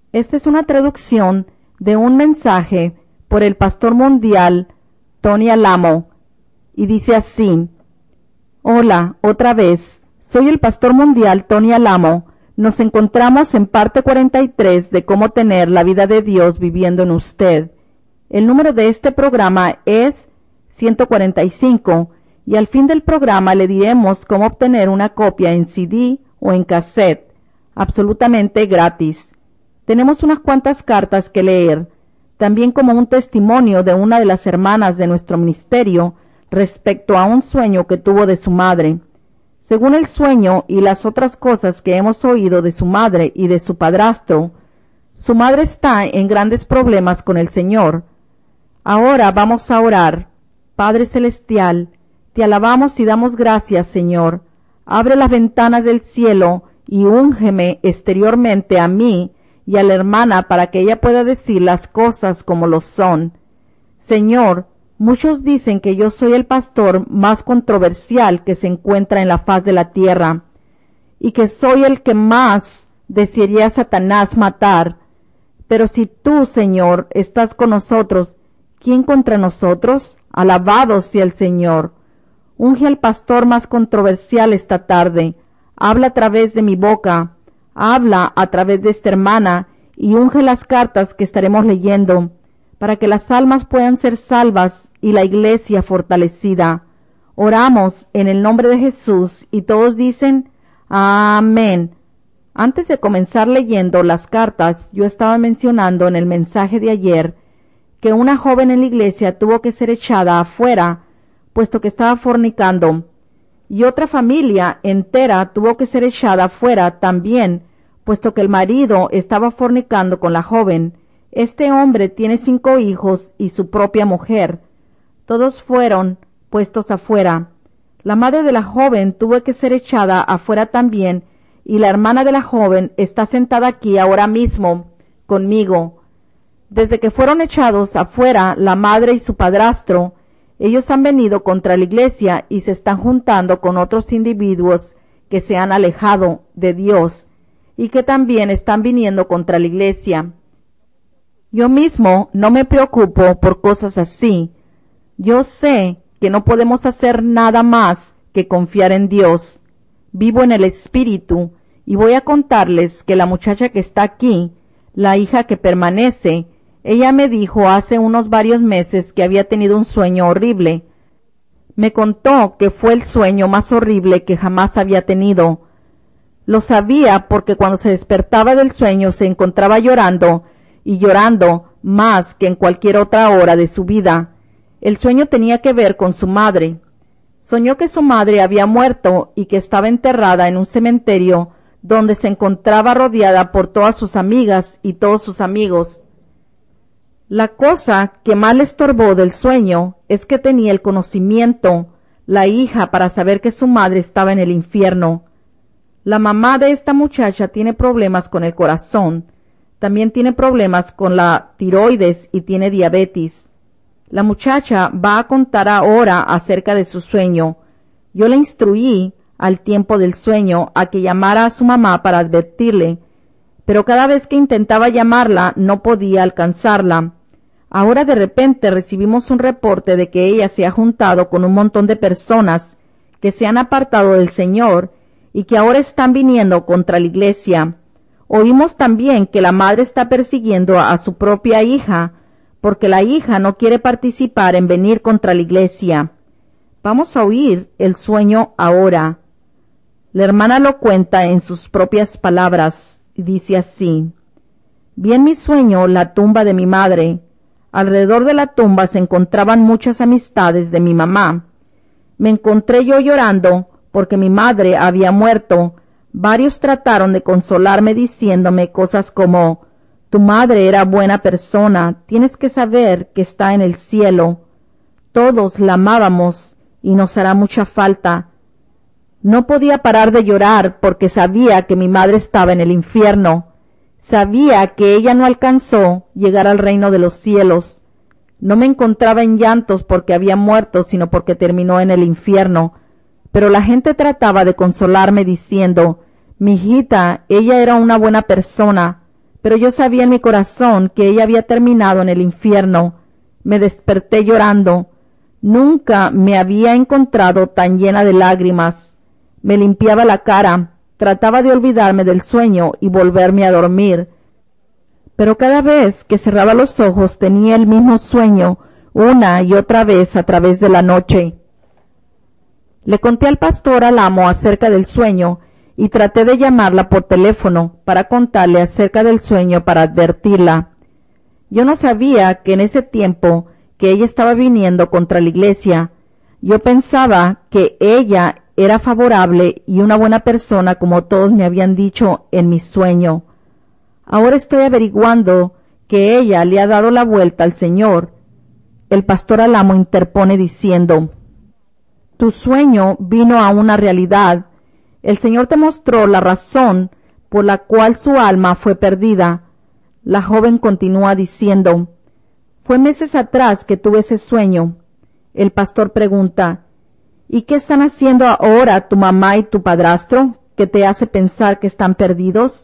Esta es una traducción de un mensaje por el pastor mundial Tony Alamo y dice así: Hola, otra vez, soy el pastor mundial Tony Alamo. Nos encontramos en parte 43 de cómo tener la vida de Dios viviendo en usted. El número de este programa es 145 y al fin del programa le diremos cómo obtener una copia en CD o en cassette, absolutamente gratis. Tenemos unas cuantas cartas que leer, también como un testimonio de una de las hermanas de nuestro ministerio respecto a un sueño que tuvo de su madre. Según el sueño y las otras cosas que hemos oído de su madre y de su padrastro, su madre está en grandes problemas con el Señor. Ahora vamos a orar. Padre Celestial, te alabamos y damos gracias, Señor. Abre las ventanas del cielo y úngeme exteriormente a mí y a la hermana para que ella pueda decir las cosas como lo son. Señor, muchos dicen que yo soy el pastor más controversial que se encuentra en la faz de la tierra, y que soy el que más desearía a Satanás matar. Pero si tú, Señor, estás con nosotros, ¿quién contra nosotros? Alabado sea el Señor. Unge al pastor más controversial esta tarde. Habla a través de mi boca. Habla a través de esta hermana y unge las cartas que estaremos leyendo, para que las almas puedan ser salvas y la iglesia fortalecida. Oramos en el nombre de Jesús y todos dicen amén. Antes de comenzar leyendo las cartas, yo estaba mencionando en el mensaje de ayer que una joven en la iglesia tuvo que ser echada afuera, puesto que estaba fornicando, y otra familia entera tuvo que ser echada afuera también, puesto que el marido estaba fornicando con la joven. Este hombre tiene 5 hijos y su propia mujer. Todos fueron puestos afuera. La madre de la joven tuvo que ser echada afuera también, y la hermana de la joven está sentada aquí ahora mismo conmigo. Desde que fueron echados afuera la madre y su padrastro, ellos han venido contra la iglesia y se están juntando con otros individuos que se han alejado de Dios y que también están viniendo contra la iglesia. Yo mismo no me preocupo por cosas así. Yo sé que no podemos hacer nada más que confiar en Dios. Vivo en el Espíritu y voy a contarles que la muchacha que está aquí, la hija que permanece, ella me dijo hace unos varios meses que había tenido un sueño horrible. Me contó que fue el sueño más horrible que jamás había tenido. Lo sabía porque cuando se despertaba del sueño se encontraba llorando, y llorando más que en cualquier otra hora de su vida. El sueño tenía que ver con su madre. Soñó que su madre había muerto y que estaba enterrada en un cementerio donde se encontraba rodeada por todas sus amigas y todos sus amigos. La cosa que más le estorbó del sueño es que tenía el conocimiento, la hija, para saber que su madre estaba en el infierno. La mamá de esta muchacha tiene problemas con el corazón, también tiene problemas con la tiroides y tiene diabetes. La muchacha va a contar ahora acerca de su sueño. Yo le instruí al tiempo del sueño a que llamara a su mamá para advertirle, pero cada vez que intentaba llamarla no podía alcanzarla. Ahora de repente recibimos un reporte de que ella se ha juntado con un montón de personas que se han apartado del Señor y que ahora están viniendo contra la iglesia. Oímos también que la madre está persiguiendo a su propia hija, porque la hija no quiere participar en venir contra la iglesia. Vamos a oír el sueño ahora. La hermana lo cuenta en sus propias palabras y dice así: Vi en mi sueño la tumba de mi madre. Alrededor de la tumba se encontraban muchas amistades de mi mamá. Me encontré yo llorando porque mi madre había muerto. Varios trataron de consolarme diciéndome cosas como: tu madre era buena persona, tienes que saber que está en el cielo. Todos la amábamos y nos hará mucha falta. No podía parar de llorar porque sabía que mi madre estaba en el infierno. Sabía que ella no alcanzó llegar al reino de los cielos. No me encontraba en llantos porque había muerto, sino porque terminó en el infierno. Pero la gente trataba de consolarme diciendo: mi hijita, ella era una buena persona, pero yo sabía en mi corazón que ella había terminado en el infierno. Me desperté llorando. Nunca me había encontrado tan llena de lágrimas. Me limpiaba la cara, trataba de olvidarme del sueño y volverme a dormir. Pero cada vez que cerraba los ojos tenía el mismo sueño, una y otra vez a través de la noche. Le conté al pastor Alamo acerca del sueño y traté de llamarla por teléfono para contarle acerca del sueño para advertirla. Yo no sabía que en ese tiempo que ella estaba viniendo contra la iglesia. Yo pensaba que ella era favorable y una buena persona como todos me habían dicho en mi sueño. Ahora estoy averiguando que ella le ha dado la vuelta al Señor. El pastor Alamo interpone diciendo: tu sueño vino a una realidad. El Señor te mostró la razón por la cual su alma fue perdida. La joven continúa diciendo: fue meses atrás que tuve ese sueño. El pastor pregunta: ¿y qué están haciendo ahora tu mamá y tu padrastro, que te hace pensar que están perdidos?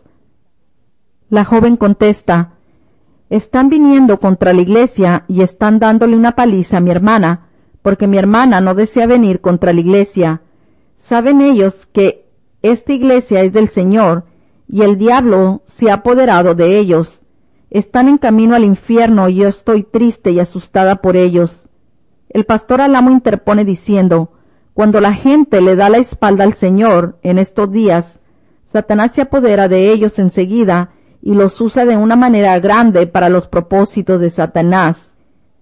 La joven contesta: están viniendo contra la iglesia y están dándole una paliza a mi hermana, porque mi hermana no desea venir contra la iglesia. Saben ellos que esta iglesia es del Señor y el diablo se ha apoderado de ellos. Están en camino al infierno y yo estoy triste y asustada por ellos. El pastor Alamo interpone diciendo: cuando la gente le da la espalda al Señor en estos días, Satanás se apodera de ellos enseguida y los usa de una manera grande para los propósitos de Satanás.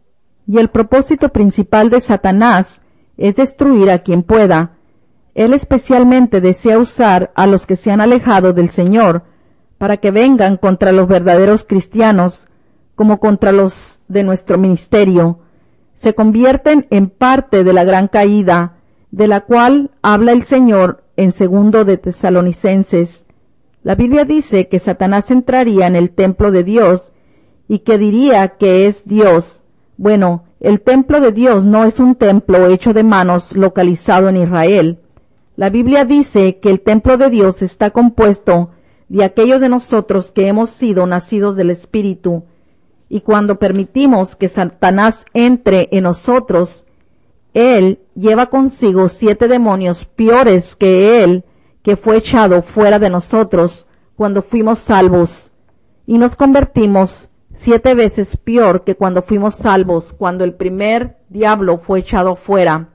Y el propósito principal de Satanás es destruir a quien pueda. Él especialmente desea usar a los que se han alejado del Señor para que vengan contra los verdaderos cristianos, como contra los de nuestro ministerio. Se convierten en parte de la gran caída, de la cual habla el Señor en 2 de Tesalonicenses. La Biblia dice que Satanás entraría en el templo de Dios y que diría que es Dios. Bueno, el templo de Dios no es un templo hecho de manos localizado en Israel. La Biblia dice que el templo de Dios está compuesto de aquellos de nosotros que hemos sido nacidos del Espíritu. Y cuando permitimos que Satanás entre en nosotros, él lleva consigo 7 demonios peores que él, que fue echado fuera de nosotros cuando fuimos salvos, y nos convertimos 7 veces peor que cuando fuimos salvos, cuando el primer diablo fue echado fuera.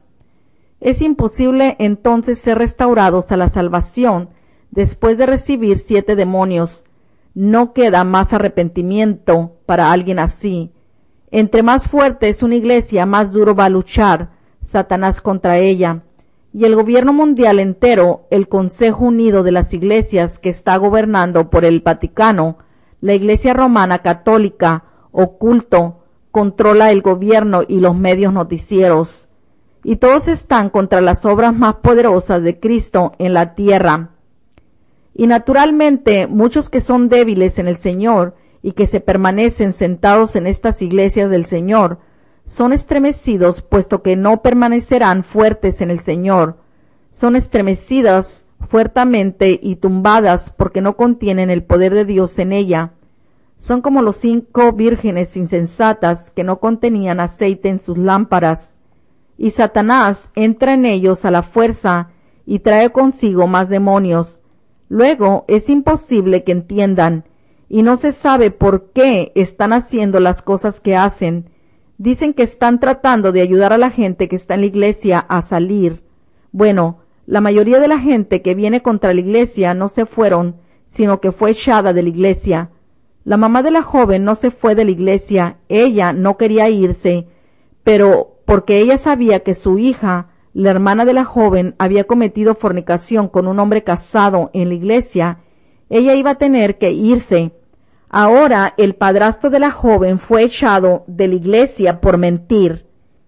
Es imposible entonces ser restaurados a la salvación después de recibir 7 demonios. No queda más arrepentimiento para alguien así. Entre más fuerte es una iglesia, más duro va a luchar Satanás contra ella. Y el gobierno mundial entero, el Consejo Unido de las Iglesias que está gobernando por el Vaticano, la Iglesia Romana Católica, oculto, controla el gobierno y los medios noticieros. Y todos están contra las obras más poderosas de Cristo en la tierra. Y naturalmente muchos que son débiles en el Señor y que se permanecen sentados en estas iglesias del Señor, son estremecidos puesto que no permanecerán fuertes en el Señor. Son estremecidas fuertemente y tumbadas porque no contienen el poder de Dios en ella. Son como los 5 vírgenes insensatas que no contenían aceite en sus lámparas. Y Satanás entra en ellos a la fuerza y trae consigo más demonios. Luego es imposible que entiendan, y no se sabe por qué están haciendo las cosas que hacen. Dicen que están tratando de ayudar a la gente que está en la iglesia a salir. Bueno, la mayoría de la gente que viene contra la iglesia no se fueron, sino que fue echada de la iglesia. La mamá de la joven no se fue de la iglesia, ella no quería irse, pero porque ella sabía que su hija, la hermana de la joven, había cometido fornicación con un hombre casado en la iglesia, ella iba a tener que irse. Ahora el padrastro de la joven fue echado de la iglesia por mentir.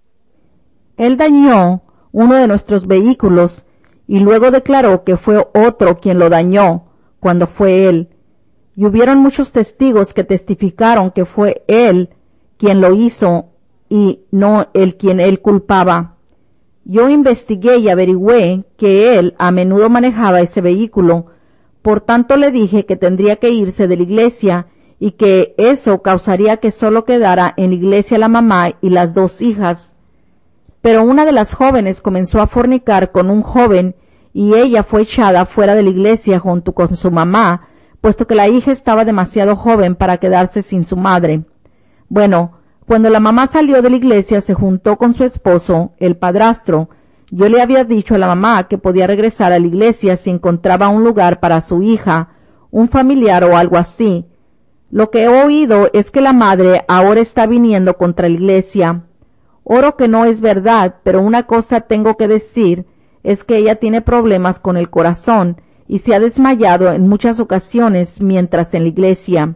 Él dañó uno de nuestros vehículos y luego declaró que fue otro quien lo dañó, cuando fue él. Y hubieron muchos testigos que testificaron que fue él quien lo hizo y no el quien él culpaba. Yo investigué y averigüé que él a menudo manejaba ese vehículo, por tanto le dije que tendría que irse de la iglesia y que eso causaría que solo quedara en la iglesia la mamá y las 2 hijas. Pero una de las jóvenes comenzó a fornicar con un joven y ella fue echada fuera de la iglesia junto con su mamá, puesto que la hija estaba demasiado joven para quedarse sin su madre. Bueno, cuando la mamá salió de la iglesia se juntó con su esposo, el padrastro. Yo le había dicho a la mamá que podía regresar a la iglesia si encontraba un lugar para su hija, un familiar o algo así. Lo que he oído es que la madre ahora está viniendo contra la iglesia. Oro que no es verdad, pero una cosa tengo que decir es que ella tiene problemas con el corazón y se ha desmayado en muchas ocasiones mientras en la iglesia.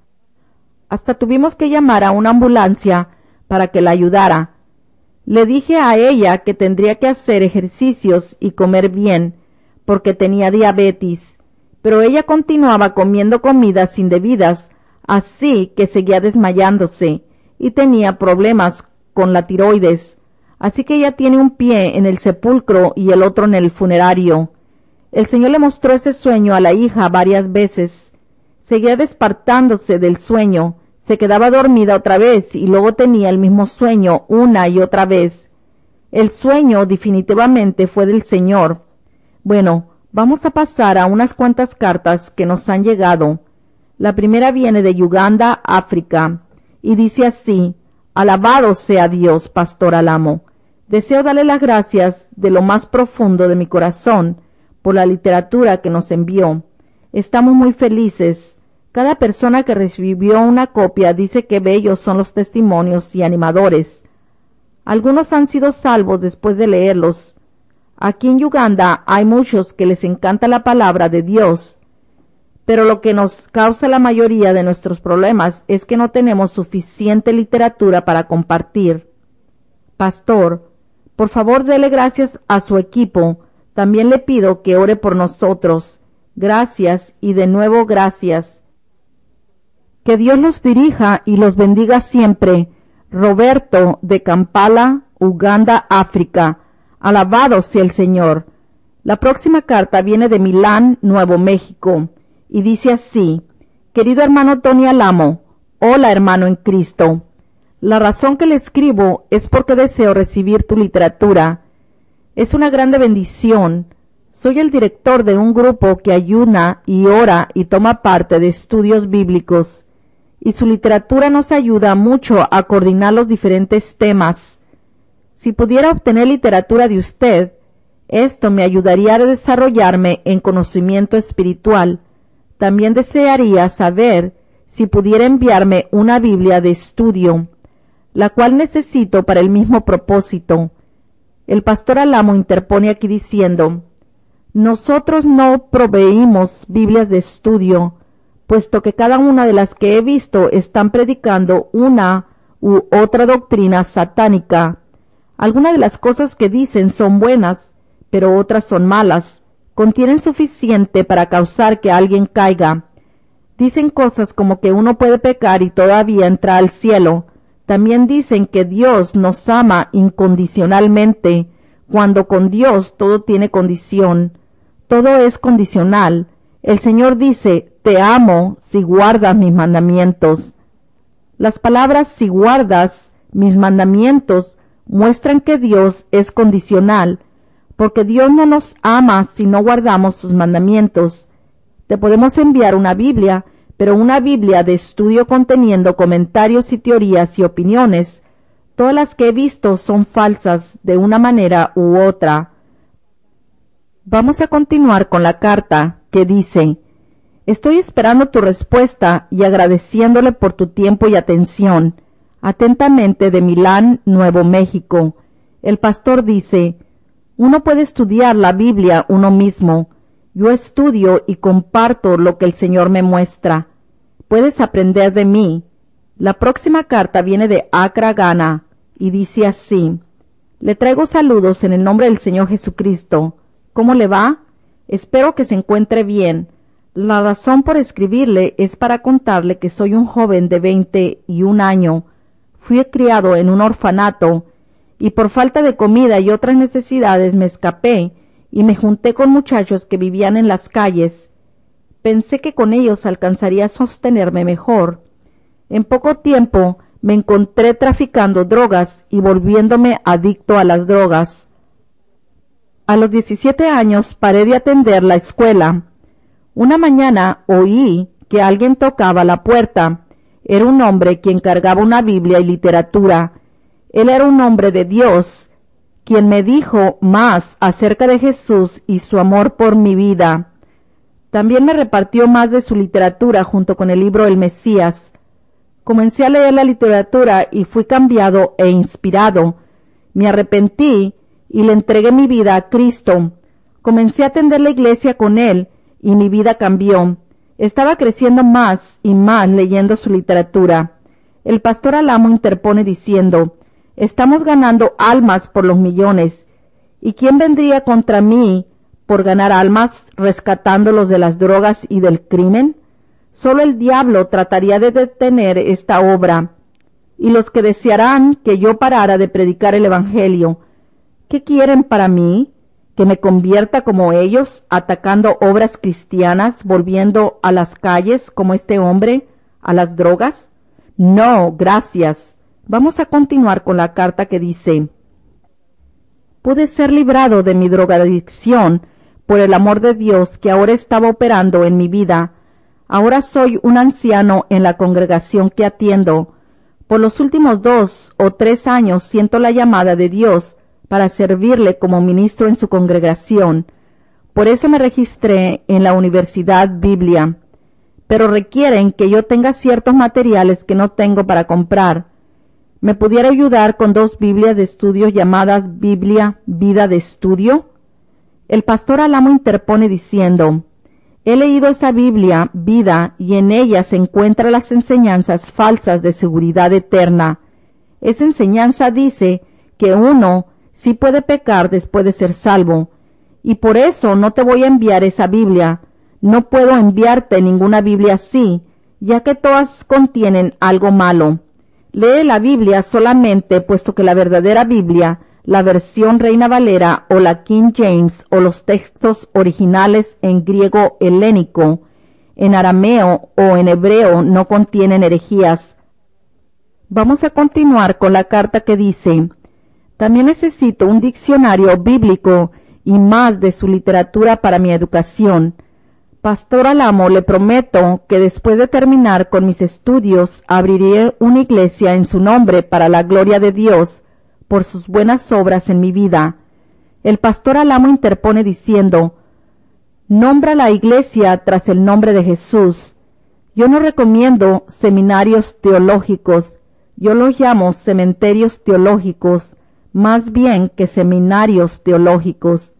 Hasta tuvimos que llamar a una ambulancia para que la ayudara. Le dije a ella que tendría que hacer ejercicios y comer bien, porque tenía diabetes, pero ella continuaba comiendo comidas indebidas, así que seguía desmayándose y tenía problemas con la tiroides, así que ella tiene un pie en el sepulcro y el otro en el funerario. El Señor le mostró ese sueño a la hija varias veces. Seguía despertándose del sueño, se quedaba dormida otra vez y luego tenía el mismo sueño una y otra vez. El sueño definitivamente fue del Señor. Bueno, vamos a pasar a unas cuantas cartas que nos han llegado. La primera viene de Uganda, África, y dice así: Alabado sea Dios, Pastor Alamo. Deseo darle las gracias de lo más profundo de mi corazón por la literatura que nos envió. Estamos muy felices. Cada persona que recibió una copia dice que bellos son los testimonios y animadores. Algunos han sido salvos después de leerlos. Aquí en Uganda hay muchos que les encanta la palabra de Dios, pero lo que nos causa la mayoría de nuestros problemas es que no tenemos suficiente literatura para compartir. Pastor, por favor dele gracias a su equipo. También le pido que ore por nosotros. Gracias y de nuevo gracias. Que Dios los dirija y los bendiga siempre. Roberto, de Kampala, Uganda, África. Alabado sea el Señor. La próxima carta viene de Milán, Nuevo México, y dice así: Querido hermano Tony Alamo, hola hermano en Cristo. La razón que le escribo es porque deseo recibir tu literatura. Es una grande bendición. Soy el director de un grupo que ayuna y ora y toma parte de estudios bíblicos, y su literatura nos ayuda mucho a coordinar los diferentes temas. Si pudiera obtener literatura de usted, esto me ayudaría a desarrollarme en conocimiento espiritual. También desearía saber si pudiera enviarme una Biblia de estudio, la cual necesito para el mismo propósito. El pastor Alamo interpone aquí diciendo: nosotros no proveímos Biblias de estudio, puesto que cada una de las que he visto están predicando una u otra doctrina satánica. Algunas de las cosas que dicen son buenas, pero otras son malas. Contienen suficiente para causar que alguien caiga. Dicen cosas como que uno puede pecar y todavía entrar al cielo. También dicen que Dios nos ama incondicionalmente, cuando con Dios todo tiene condición. Todo es condicional. El Señor dice: te amo si guardas mis mandamientos. Las palabras "si guardas mis mandamientos" muestran que Dios es condicional, porque Dios no nos ama si no guardamos sus mandamientos. Te podemos enviar una Biblia, pero una Biblia de estudio conteniendo comentarios y teorías y opiniones. Todas las que he visto son falsas de una manera u otra. Vamos a continuar con la carta que dice: estoy esperando tu respuesta y agradeciéndole por tu tiempo y atención. Atentamente, de Milán, Nuevo México. El pastor dice: uno puede estudiar la Biblia uno mismo. Yo estudio y comparto lo que el Señor me muestra. Puedes aprender de mí. La próxima carta viene de Accra, Ghana, y dice así: le traigo saludos en el nombre del Señor Jesucristo. ¿Cómo le va? Espero que se encuentre bien. La razón por escribirle es para contarle que soy un joven de 21 años. Fui criado en un orfanato y por falta de comida y otras necesidades me escapé y me junté con muchachos que vivían en las calles. Pensé que con ellos alcanzaría a sostenerme mejor. En poco tiempo me encontré traficando drogas y volviéndome adicto a las drogas. A los 17 años paré de atender la escuela. Una mañana oí que alguien tocaba la puerta. Era un hombre quien cargaba una Biblia y literatura. Él era un hombre de Dios, quien me dijo más acerca de Jesús y su amor por mi vida. También me repartió más de su literatura junto con el libro El Mesías. Comencé a leer la literatura y fui cambiado e inspirado. Me arrepentí y le entregué mi vida a Cristo. Comencé a atender la iglesia con él y mi vida cambió. Estaba creciendo más y más leyendo su literatura. El pastor Alamo interpone diciendo: «Estamos ganando almas por los millones. ¿Y quién vendría contra mí por ganar almas rescatándolos de las drogas y del crimen? Solo el diablo trataría de detener esta obra. Y los que desearán que yo parara de predicar el Evangelio, ¿qué quieren para mí? ¿Que me convierta como ellos, atacando obras cristianas, volviendo a las calles como este hombre, a las drogas? No, gracias». Vamos a continuar con la carta que dice: «Pude ser librado de mi drogadicción por el amor de Dios que ahora estaba operando en mi vida. Ahora soy un anciano en la congregación que atiendo. Por los últimos 2 o 3 años siento la llamada de Dios para servirle como ministro en su congregación. Por eso me registré en la Universidad Biblia. Pero requieren que yo tenga ciertos materiales que no tengo para comprar. ¿Me pudiera ayudar con 2 Biblias de estudio llamadas Biblia Vida de Estudio?» El pastor Alamo interpone diciendo: «He leído esa Biblia Vida y en ella se encuentran las enseñanzas falsas de seguridad eterna. Esa enseñanza dice que uno sí puede pecar después de ser salvo, y por eso no te voy a enviar esa Biblia. No puedo enviarte ninguna Biblia así, ya que todas contienen algo malo. Lee la Biblia solamente, puesto que la verdadera Biblia, la versión Reina Valera o la King James o los textos originales en griego helénico, en arameo o en hebreo no contienen herejías». Vamos a continuar con la carta que dice: «También necesito un diccionario bíblico y más de su literatura para mi educación. Pastor Alamo, le prometo que después de terminar con mis estudios abriré una iglesia en su nombre para la gloria de Dios por sus buenas obras en mi vida». El pastor Alamo interpone diciendo: «Nombra la iglesia tras el nombre de Jesús. Yo no recomiendo seminarios teológicos, yo los llamo cementerios teológicos, más bien que seminarios teológicos.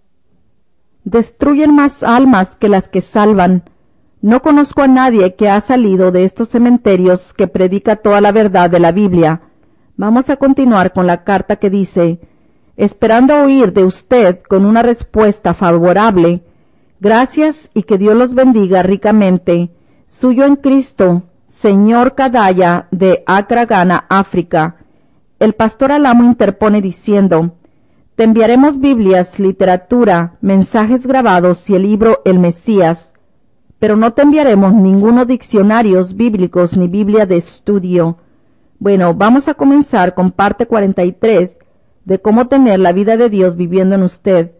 Destruyen más almas que las que salvan. No conozco a nadie que ha salido de estos cementerios que predica toda la verdad de la Biblia». Vamos a continuar con la carta que dice: «Esperando oír de usted con una respuesta favorable. Gracias y que Dios los bendiga ricamente. Suyo en Cristo, señor Cadaya de Accra, Ghana, África». El pastor Alamo interpone diciendo: «Te enviaremos Biblias, literatura, mensajes grabados y el libro El Mesías, pero no te enviaremos ninguno diccionarios bíblicos ni Biblia de estudio». Bueno, vamos a comenzar con parte 43 de cómo tener la vida de Dios viviendo en usted.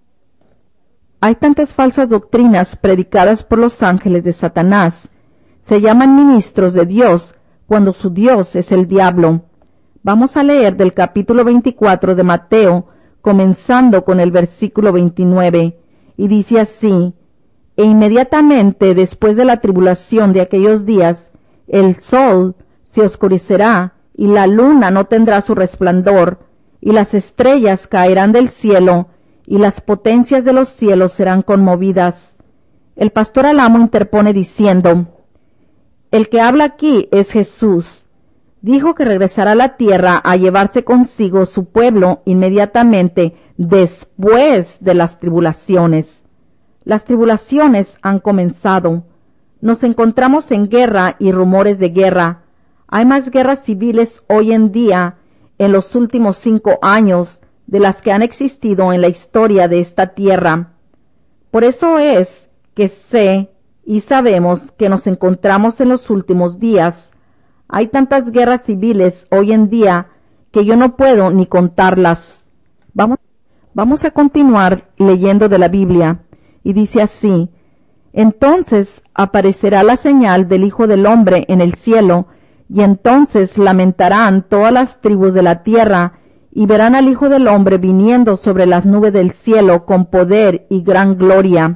Hay tantas falsas doctrinas predicadas por los ángeles de Satanás. Se llaman ministros de Dios cuando su Dios es el diablo. Vamos a leer del capítulo 24 de Mateo, comenzando con el versículo 29, y dice así: «E inmediatamente después de la tribulación de aquellos días, el sol se oscurecerá, y la luna no tendrá su resplandor, y las estrellas caerán del cielo, y las potencias de los cielos serán conmovidas». El pastor Alamo interpone diciendo: «El que habla aquí es Jesús. Dijo que regresará a la tierra a llevarse consigo su pueblo inmediatamente después de las tribulaciones. Las tribulaciones han comenzado. Nos encontramos en guerra y rumores de guerra. Hay más guerras civiles hoy en día, en los últimos 5 años, de las que han existido en la historia de esta tierra. Por eso es que sé y sabemos que nos encontramos en los últimos días. Hay tantas guerras civiles hoy en día que yo no puedo ni contarlas. Vamos a continuar leyendo de la Biblia, y dice así: entonces aparecerá la señal del Hijo del Hombre en el cielo, y entonces lamentarán todas las tribus de la tierra, y verán al Hijo del Hombre viniendo sobre las nubes del cielo con poder y gran gloria.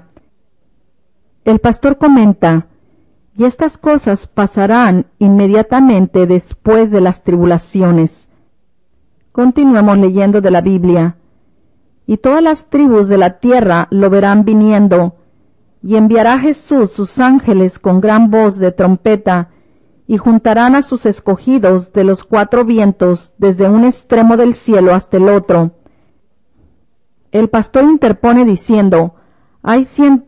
El pastor comenta: y estas cosas pasarán inmediatamente después de las tribulaciones. Continuemos leyendo de la Biblia. Y todas las tribus de la tierra lo verán viniendo, y enviará Jesús sus ángeles con gran voz de trompeta, y juntarán a sus escogidos de los cuatro vientos desde un extremo del cielo hasta el otro. El pastor interpone diciendo: hay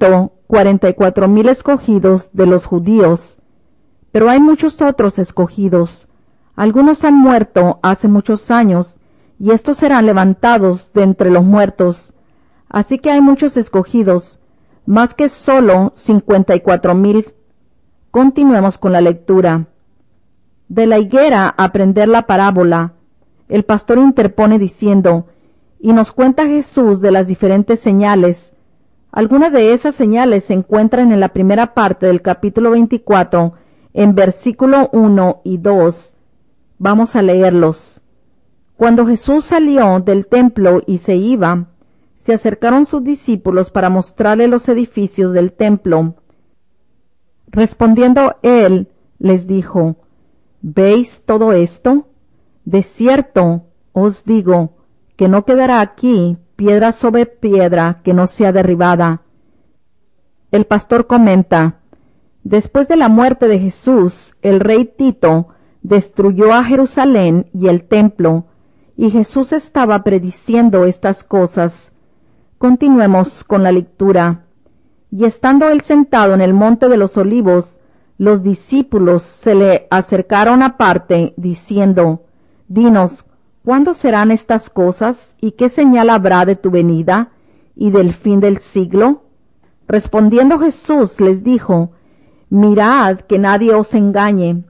144,000 escogidos de los judíos, pero hay muchos otros escogidos. Algunos han muerto hace muchos años, y estos serán levantados de entre los muertos. Así que hay muchos escogidos, más que solo 54,000. Continuemos con la lectura. De la higuera aprender la parábola. El pastor interpone diciendo: y nos cuenta Jesús de las diferentes señales. Algunas de esas señales se encuentran en la primera parte del capítulo 24, en versículo 1 y 2. Vamos a leerlos. Cuando Jesús salió del templo y se iba, se acercaron sus discípulos para mostrarle los edificios del templo. Respondiendo él, les dijo: ¿veis todo esto? De cierto os digo que no quedará aquí piedra sobre piedra que no sea derribada. El pastor comenta: después de la muerte de Jesús, el rey Tito destruyó a Jerusalén y el templo, y Jesús estaba prediciendo estas cosas. Continuemos con la lectura. Y estando él sentado en el monte de los olivos, los discípulos se le acercaron aparte, diciendo: dinos, ¿cuándo serán estas cosas, y qué señal habrá de tu venida y del fin del siglo? Respondiendo Jesús les dijo: mirad que nadie os engañe.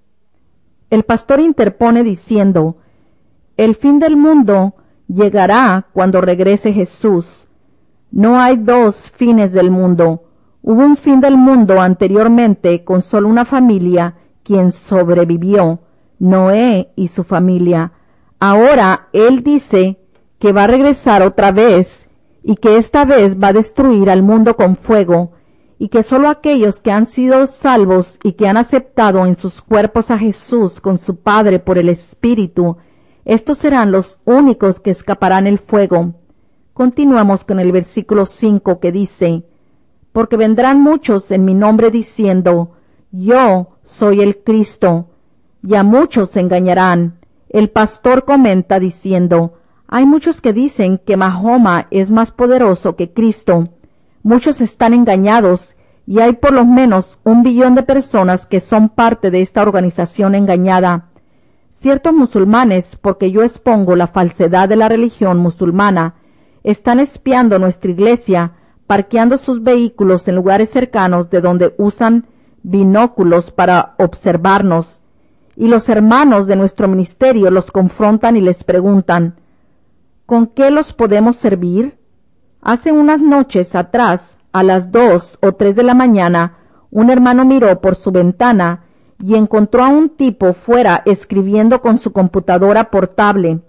El pastor interpone diciendo: el fin del mundo llegará cuando regrese Jesús. No hay dos fines del mundo. Hubo un fin del mundo anteriormente con solo una familia, quien sobrevivió, Noé y su familia. Ahora él dice que va a regresar otra vez, y que esta vez va a destruir al mundo con fuego, y que solo aquellos que han sido salvos y que han aceptado en sus cuerpos a Jesús con su Padre por el Espíritu, estos serán los únicos que escaparán el fuego. Continuamos con el versículo 5 que dice: porque vendrán muchos en mi nombre diciendo: yo soy el Cristo, y a muchos se engañarán. El pastor comenta diciendo: hay muchos que dicen que Mahoma es más poderoso que Cristo. Muchos están engañados, y hay por lo menos 1 billón de personas que son parte de esta organización engañada. Ciertos musulmanes, porque yo expongo la falsedad de la religión musulmana, están espiando nuestra iglesia, parqueando sus vehículos en lugares cercanos de donde usan binóculos para observarnos, y los hermanos de nuestro ministerio los confrontan y les preguntan: ¿con qué los podemos servir? Hace unas noches atrás, a las 2 o 3 de la mañana, un hermano miró por su ventana y encontró a un tipo fuera escribiendo con su computadora portable.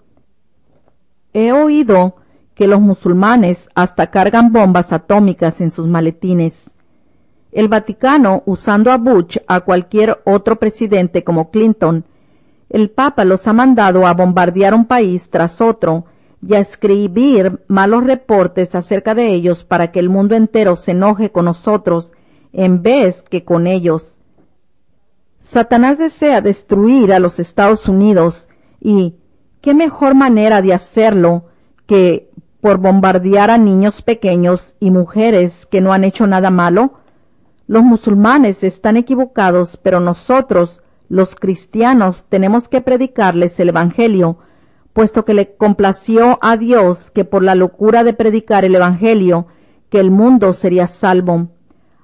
He oído que los musulmanes hasta cargan bombas atómicas en sus maletines. El Vaticano, usando a Bush a cualquier otro presidente como Clinton, el Papa los ha mandado a bombardear un país tras otro y a escribir malos reportes acerca de ellos para que el mundo entero se enoje con nosotros en vez que con ellos. Satanás desea destruir a los Estados Unidos, y ¿qué mejor manera de hacerlo que por bombardear a niños pequeños y mujeres que no han hecho nada malo? Los musulmanes están equivocados, pero nosotros, los cristianos, tenemos que predicarles el Evangelio, puesto que le complació a Dios que por la locura de predicar el Evangelio, que el mundo sería salvo.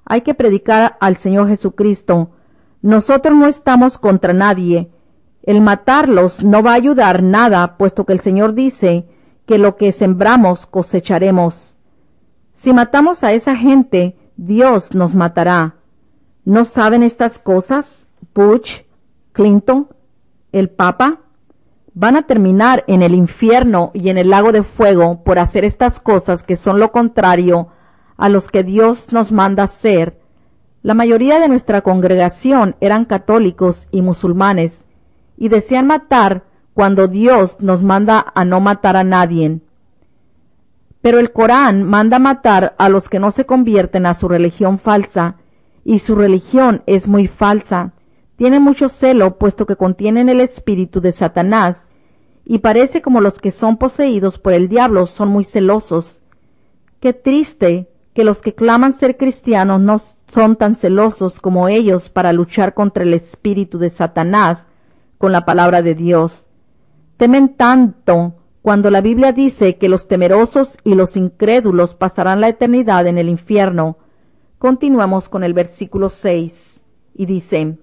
Hay que predicar al Señor Jesucristo. Nosotros no estamos contra nadie. El matarlos no va a ayudar nada, puesto que el Señor dice que lo que sembramos cosecharemos. Si matamos a esa gente, Dios nos matará. ¿No saben estas cosas? Bush, Clinton, el Papa, van a terminar en el infierno y en el lago de fuego por hacer estas cosas que son lo contrario a los que Dios nos manda hacer. La mayoría de nuestra congregación eran católicos y musulmanes, y desean matar cuando Dios nos manda a no matar a nadie. Pero el Corán manda matar a los que no se convierten a su religión falsa, y su religión es muy falsa. Tiene mucho celo, puesto que contienen el espíritu de Satanás, y parece como los que son poseídos por el diablo son muy celosos. Qué triste que los que claman ser cristianos no son tan celosos como ellos para luchar contra el espíritu de Satanás con la palabra de Dios. Temen tanto cuando la Biblia dice que los temerosos y los incrédulos pasarán la eternidad en el infierno. Continuamos con el versículo 6, y dice: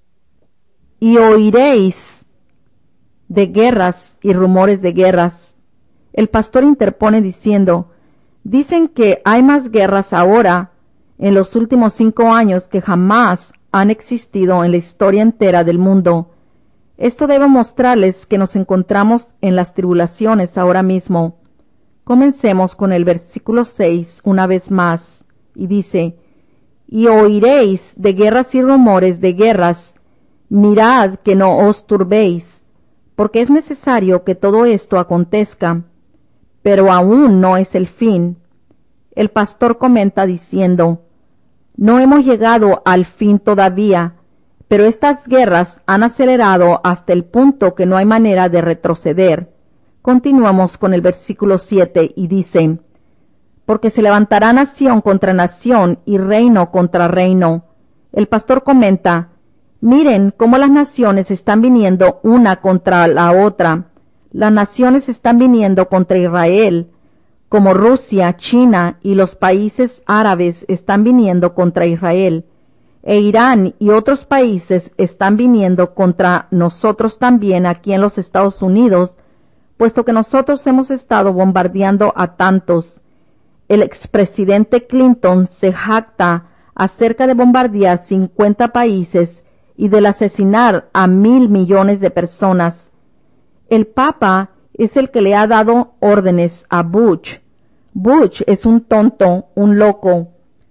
y oiréis de guerras y rumores de guerras. El pastor interpone diciendo: dicen que hay más guerras ahora, en los últimos 5 años, que jamás han existido en la historia entera del mundo. Esto debe mostrarles que nos encontramos en las tribulaciones ahora mismo. Comencemos con el versículo 6 una vez más, y dice: y oiréis de guerras y rumores de guerras. Mirad que no os turbéis, porque es necesario que todo esto acontezca, pero aún no es el fin. El pastor comenta diciendo: no hemos llegado al fin todavía, pero estas guerras han acelerado hasta el punto que no hay manera de retroceder. Continuamos con el versículo 7 y dice: porque se levantará nación contra nación y reino contra reino. El pastor comenta: miren cómo las naciones están viniendo una contra la otra. Las naciones están viniendo contra Israel, como Rusia, China y los países árabes están viniendo contra Israel. E Irán y otros países están viniendo contra nosotros también aquí en los Estados Unidos, puesto que nosotros hemos estado bombardeando a tantos. El expresidente Clinton se jacta acerca de bombardear 50 países y del asesinar a 1.000 millones de personas. El Papa es el que le ha dado órdenes a Bush. Bush es un tonto, un loco.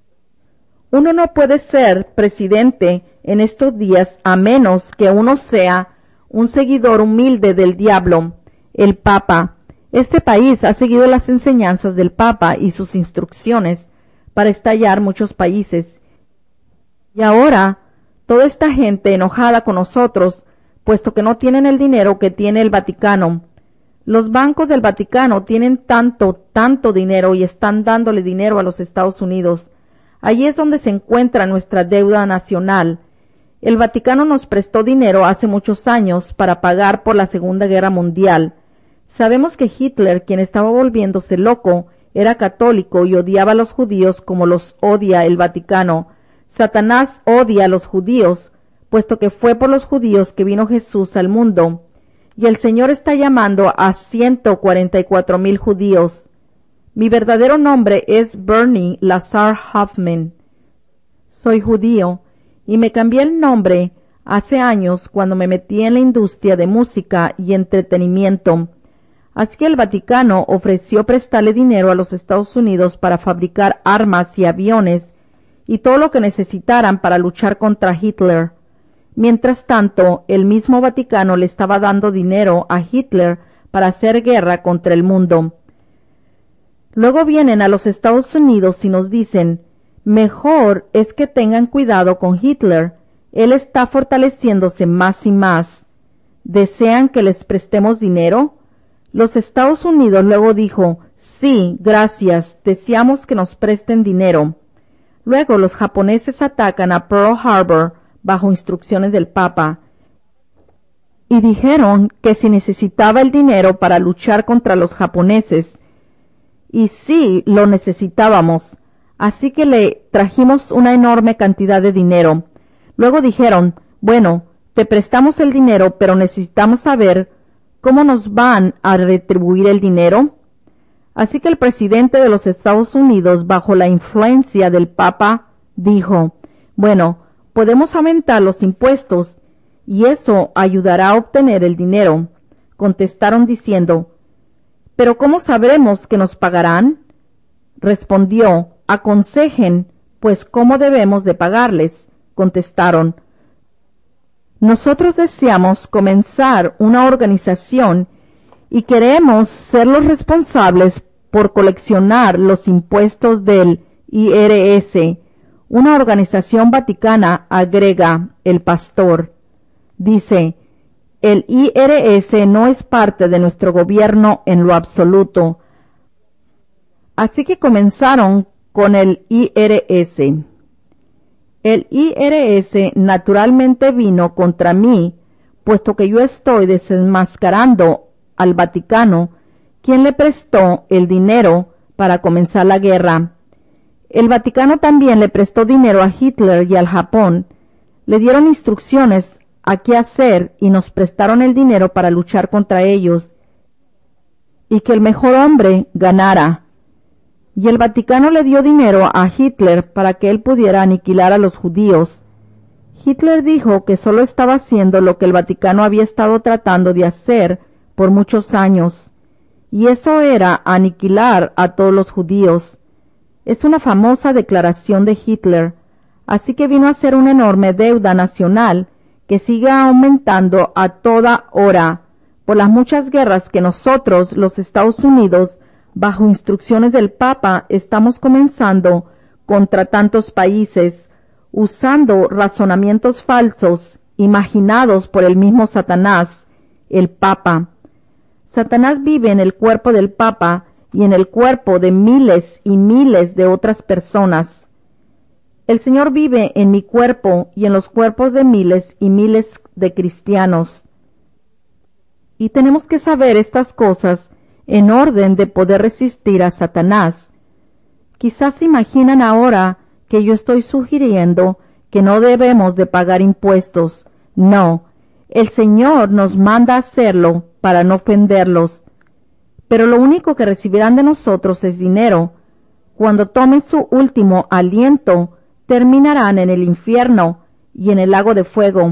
Uno no puede ser presidente en estos días a menos que uno sea un seguidor humilde del diablo, el Papa. Este país ha seguido las enseñanzas del Papa y sus instrucciones para estallar muchos países. Y ahora toda esta gente enojada con nosotros, puesto que no tienen el dinero que tiene el Vaticano. Los bancos del Vaticano tienen tanto dinero y están dándole dinero a los Estados Unidos. Allí es donde se encuentra nuestra deuda nacional. El Vaticano nos prestó dinero hace muchos años para pagar por la Segunda Guerra Mundial. Sabemos que Hitler, quien estaba volviéndose loco, era católico y odiaba a los judíos como los odia el Vaticano. Satanás odia a los judíos, puesto que fue por los judíos que vino Jesús al mundo, y el Señor está llamando a 144,000 judíos. Mi verdadero nombre es Bernie Lazar Hoffman. Soy judío, y me cambié el nombre hace años cuando me metí en la industria de música y entretenimiento. Así que el Vaticano ofreció prestarle dinero a los Estados Unidos para fabricar armas y aviones, y todo lo que necesitaran para luchar contra Hitler. Mientras tanto, el mismo Vaticano le estaba dando dinero a Hitler para hacer guerra contra el mundo. Luego vienen a los Estados Unidos y nos dicen: mejor es que tengan cuidado con Hitler, él está fortaleciéndose más y más. ¿Desean que les prestemos dinero? Los Estados Unidos luego dijo: sí, gracias, deseamos que nos presten dinero. Luego los japoneses atacan a Pearl Harbor bajo instrucciones del Papa y dijeron que si necesitaba el dinero para luchar contra los japoneses. Y sí, lo necesitábamos. Así que le trajimos una enorme cantidad de dinero. Luego dijeron, bueno, te prestamos el dinero, pero necesitamos saber cómo nos van a retribuir el dinero. Así que el presidente de los Estados Unidos, bajo la influencia del Papa, dijo, bueno, podemos aumentar los impuestos y eso ayudará a obtener el dinero. Contestaron diciendo, ¿pero cómo sabremos que nos pagarán? Respondió, aconsejen, pues ¿cómo debemos de pagarles? Contestaron, nosotros deseamos comenzar una organización y queremos ser los responsables por coleccionar los impuestos del IRS, una organización vaticana, agrega el pastor. Dice, el IRS no es parte de nuestro gobierno en lo absoluto. Así que comenzaron con el IRS. El IRS naturalmente vino contra mí, puesto que yo estoy desenmascarando al Vaticano, quien le prestó el dinero para comenzar la guerra. El Vaticano también le prestó dinero a Hitler y al Japón. Le dieron instrucciones a qué hacer y nos prestaron el dinero para luchar contra ellos y que el mejor hombre ganara. Y el Vaticano le dio dinero a Hitler para que él pudiera aniquilar a los judíos. Hitler dijo que solo estaba haciendo lo que el Vaticano había estado tratando de hacer por muchos años, y eso era aniquilar a todos los judíos. Es una famosa declaración de Hitler, así que vino a ser una enorme deuda nacional que sigue aumentando a toda hora por las muchas guerras que nosotros, los Estados Unidos, bajo instrucciones del Papa, estamos comenzando contra tantos países, usando razonamientos falsos, imaginados por el mismo Satanás, el Papa. Satanás vive en el cuerpo del Papa y en el cuerpo de miles y miles de otras personas. El Señor vive en mi cuerpo y en los cuerpos de miles y miles de cristianos. Y tenemos que saber estas cosas en orden de poder resistir a Satanás. Quizás se imaginan ahora que yo estoy sugiriendo que no debemos de pagar impuestos. No, el Señor nos manda a hacerlo para no ofenderlos. Pero lo único que recibirán de nosotros es dinero. Cuando tomen su último aliento, terminarán en el infierno y en el lago de fuego.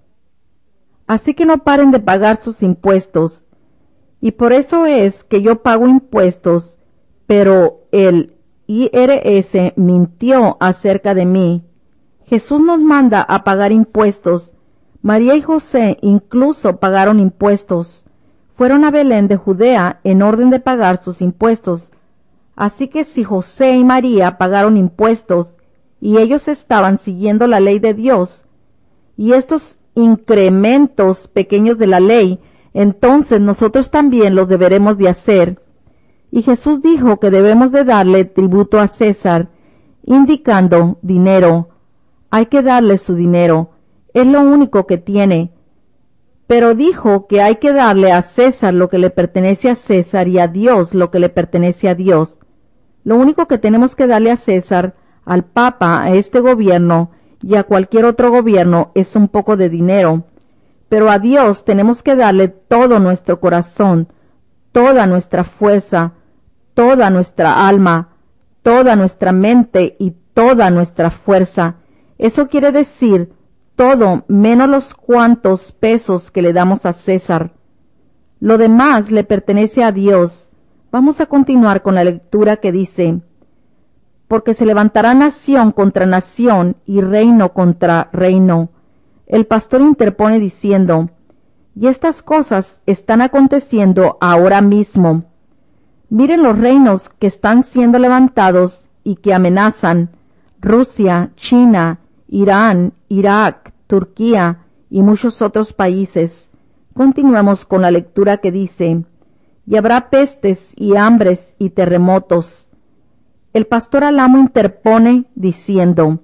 Así que no paren de pagar sus impuestos. Y por eso es que yo pago impuestos, pero el IRS mintió acerca de mí. Jesús nos manda a pagar impuestos. María y José incluso pagaron impuestos. Fueron a Belén de Judea en orden de pagar sus impuestos. Así que si José y María pagaron impuestos y ellos estaban siguiendo la ley de Dios, y estos incrementos pequeños de la ley, entonces nosotros también los deberemos de hacer. Y Jesús dijo que debemos de darle tributo a César, indicando dinero. Hay que darle su dinero, es lo único que tiene. Pero dijo que hay que darle a César lo que le pertenece a César y a Dios lo que le pertenece a Dios. Lo único que tenemos que darle a César, al Papa, a este gobierno y a cualquier otro gobierno es un poco de dinero. Pero a Dios tenemos que darle todo nuestro corazón, toda nuestra fuerza, toda nuestra alma, toda nuestra mente y toda nuestra fuerza. Eso quiere decir todo menos los cuantos pesos que le damos a César. Lo demás le pertenece a Dios. Vamos a continuar con la lectura que dice, porque se levantará nación contra nación y reino contra reino. El pastor interpone diciendo, y estas cosas están aconteciendo ahora mismo. Miren los reinos que están siendo levantados y que amenazan: Rusia, China, Irán, Irak, Turquía y muchos otros países. Continuamos con la lectura que dice, y habrá pestes y hambres y terremotos. El pastor Alamo interpone diciendo,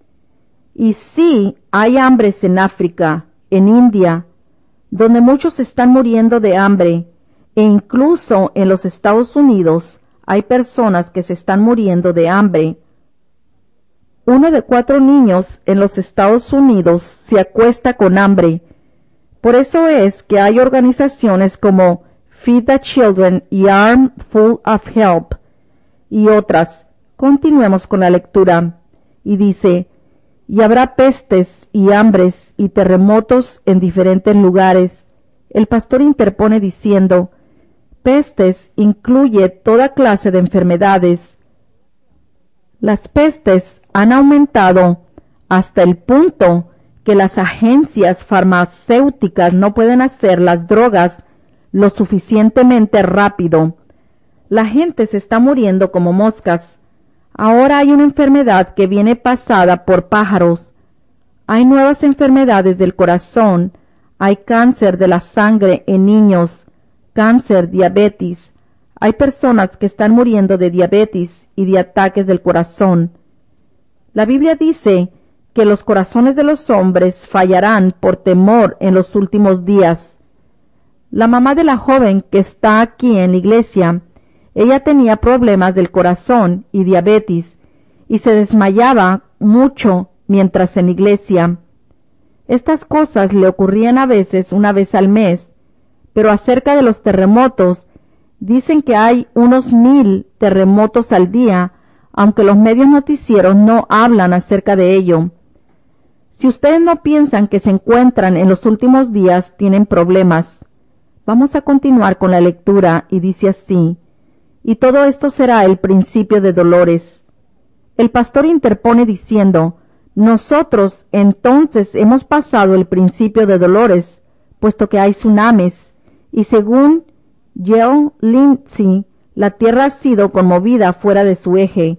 y sí hay hambres en África, en India, donde muchos están muriendo de hambre, e incluso en los Estados Unidos hay personas que se están muriendo de hambre. 1 de 4 niños en los Estados Unidos se acuesta con hambre. Por eso es que hay organizaciones como Feed the Children y Arm Full of Help y otras. Continuemos con la lectura. Y dice, y habrá pestes y hambres y terremotos en diferentes lugares. El pastor interpone diciendo, pestes incluye toda clase de enfermedades. Las pestes han aumentado hasta el punto que las agencias farmacéuticas no pueden hacer las drogas lo suficientemente rápido. La gente se está muriendo como moscas. Ahora hay una enfermedad que viene pasada por pájaros. Hay nuevas enfermedades del corazón. Hay cáncer de la sangre en niños, cáncer, diabetes. Hay personas que están muriendo de diabetes y de ataques del corazón. La Biblia dice que los corazones de los hombres fallarán por temor en los últimos días. La mamá de la joven que está aquí en la iglesia, ella tenía problemas del corazón y diabetes y se desmayaba mucho mientras en la iglesia. Estas cosas le ocurrían a veces una vez al mes, pero acerca de los terremotos, dicen que hay unos 1000 terremotos al día, aunque los medios noticieros no hablan acerca de ello. Si ustedes no piensan que se encuentran en los últimos días, tienen problemas. Vamos a continuar con la lectura y dice así, y todo esto será el principio de dolores. El pastor interpone diciendo, nosotros entonces hemos pasado el principio de dolores, puesto que hay tsunamis, y según Yale Lindsay, la tierra ha sido conmovida fuera de su eje.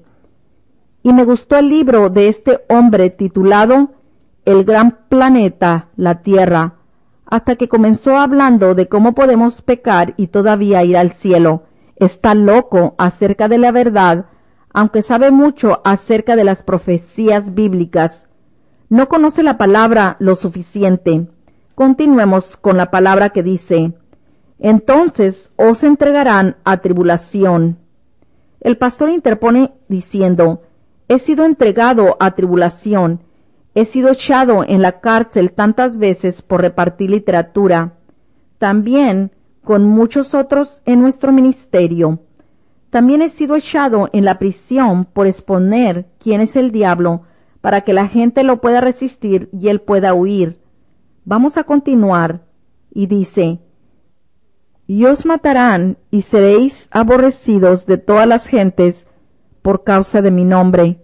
Y me gustó el libro de este hombre titulado El gran planeta, la Tierra, hasta que comenzó hablando de cómo podemos pecar y todavía ir al cielo. Está loco acerca de la verdad, aunque sabe mucho acerca de las profecías bíblicas. No conoce la palabra lo suficiente. Continuemos con la palabra que dice, entonces os entregarán a tribulación. El pastor interpone diciendo, he sido entregado a tribulación, he sido echado en la cárcel tantas veces por repartir literatura, también con muchos otros en nuestro ministerio. También he sido echado en la prisión por exponer quién es el diablo, para que la gente lo pueda resistir y él pueda huir. Vamos a continuar, y dice, y os matarán y seréis aborrecidos de todas las gentes por causa de mi nombre.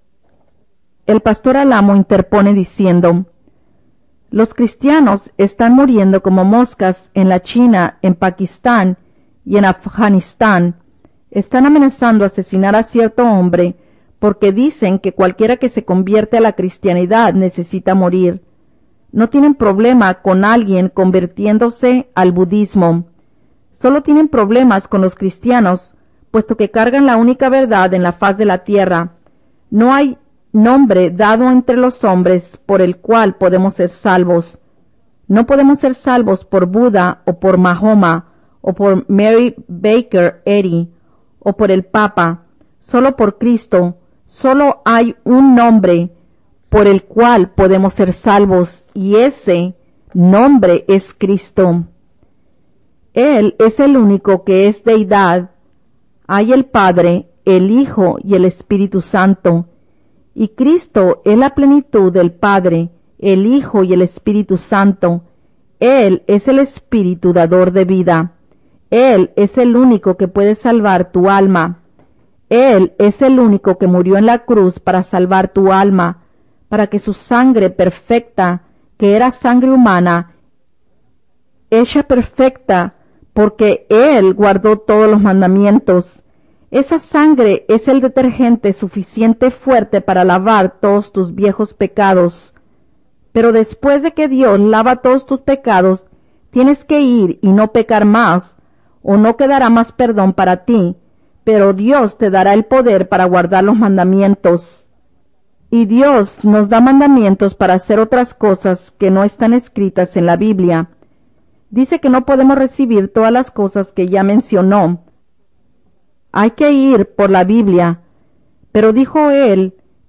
El pastor Alamo interpone diciendo, los cristianos están muriendo como moscas en la China, en Pakistán y en Afganistán. Están amenazando asesinar a cierto hombre porque dicen que cualquiera que se convierte a la cristianidad necesita morir. No tienen problema con alguien convirtiéndose al budismo. Solo tienen problemas con los cristianos, puesto que cargan la única verdad en la faz de la tierra. No hay nombre dado entre los hombres por el cual podemos ser salvos. No podemos ser salvos por Buda o por Mahoma o por Mary Baker Eddy o por el Papa, solo por Cristo. Solo hay un nombre por el cual podemos ser salvos y ese nombre es Cristo. Él es el único que es deidad. Hay el Padre, el Hijo y el Espíritu Santo. Y Cristo es la plenitud del Padre, el Hijo y el Espíritu Santo. Él es el Espíritu dador de vida. Él es el único que puede salvar tu alma. Él es el único que murió en la cruz para salvar tu alma, para que su sangre perfecta, que era sangre humana, hecha perfecta, porque Él guardó todos los mandamientos. Esa sangre es el detergente suficiente fuerte para lavar todos tus viejos pecados. Pero después de que Dios lava todos tus pecados, tienes que ir y no pecar más, o no quedará más perdón para ti, pero Dios te dará el poder para guardar los mandamientos. Y Dios nos da mandamientos para hacer otras cosas que no están escritas en la Biblia. Dice que no podemos recibir todas las cosas que ya mencionó. Hay que ir por la Biblia. Pero dijo él